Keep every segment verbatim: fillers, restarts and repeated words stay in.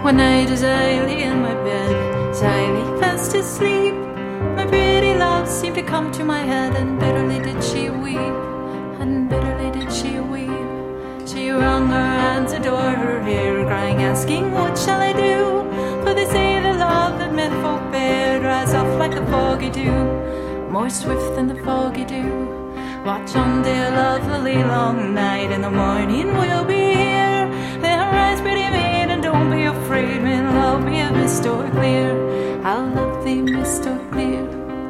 One night as I lay in my bed, as I lay fast asleep, my pretty love seemed to come to my head, and bitterly did she weep, and bitterly did she weep. She wrung her hands, adored her hair, crying, asking, what shall I do? For they say the love that men folk bear dries off like the foggy dew, more swift than the foggy dew. Watch on, dear love, the long night, in the morning we'll be here. Then rise, pretty maid, and don't be afraid, may love be a mist or clear. I'll love thee, mist or clear.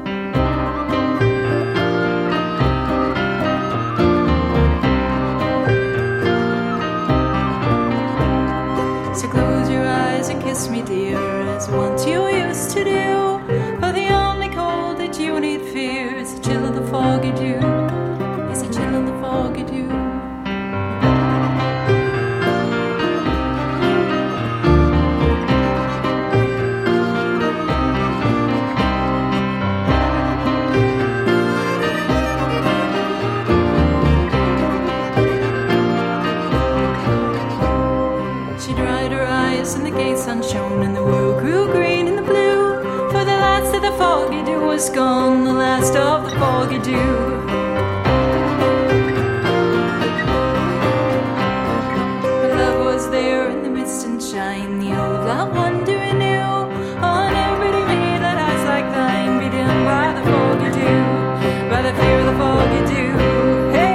So close your eyes and kiss me, dear, as once you used to do. For the only cold that you need fear is the chill of the foggy dew, is the chill of the foggy dew. And the gay sun shone, and the world grew green and the blue. For the last of the foggy dew was gone, the last of the foggy dew. But love was there in the mist and shine, the old love wonder anew. On every maid that eyes like thine be dimmed by the foggy dew, by the fear of the foggy dew. Hey!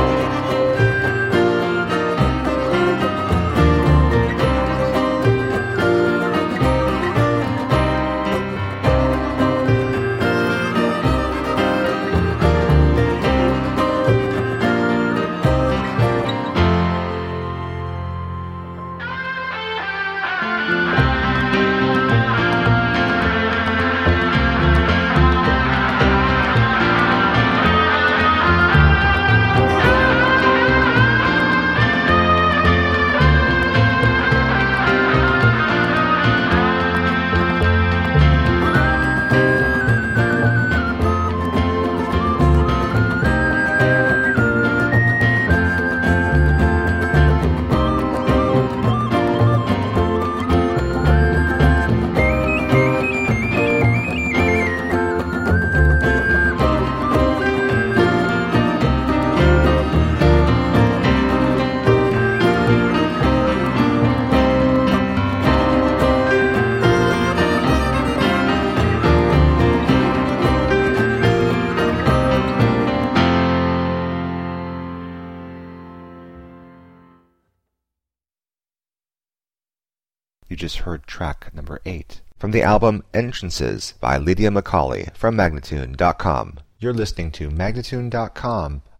You just heard track number eight from the album Entrances by Lydia Macaulay from Magnatune dot com. You're listening to Magnatune dot com